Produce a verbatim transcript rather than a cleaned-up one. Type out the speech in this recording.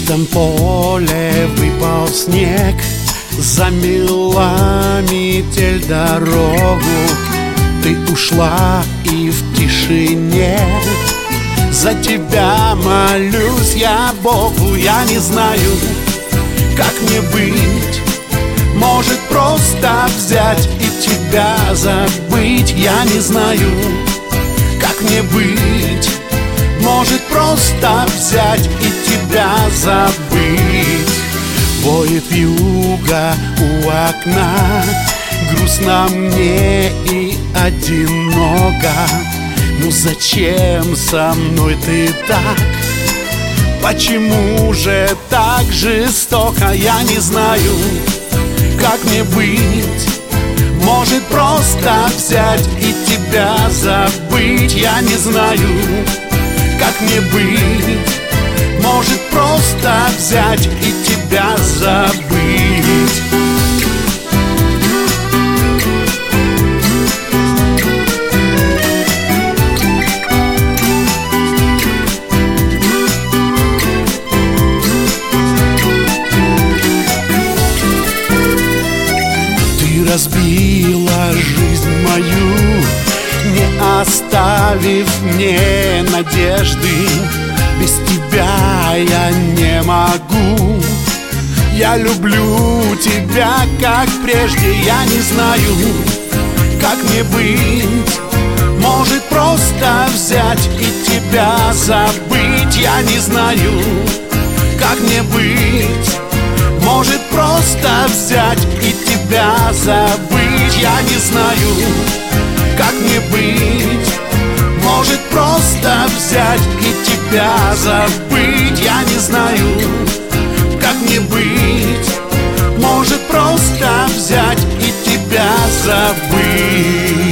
чистом поле выпал снег, замела метель дорогу. Ты ушла, и в тишине за тебя молюсь я Богу. Я не знаю, как мне быть. Может, просто взять и тебя забыть. Я не знаю, как мне быть. Может, просто взять и тебя забыть. Воет вьюга у окна, грустно мне и одиноко. Ну зачем со мной ты так? Почему же так жестоко? Я не знаю, как мне быть. Может, просто взять и тебя забыть. Я не знаю, как мне быть. Может, просто взять и тебя забыть. Ты разбила жизнь мою, не оставив мне надежды. Без тебя я не могу. Я люблю тебя, как прежде. Я не знаю, как мне быть. Может, просто взять и тебя забыть. Я не знаю, как мне быть. Может, просто взять и тебя забыть. Я не знаю, как мне быть. Может, просто взять и тебя забыть. Я не знаю, как мне быть. Может, просто взять и тебя забыть.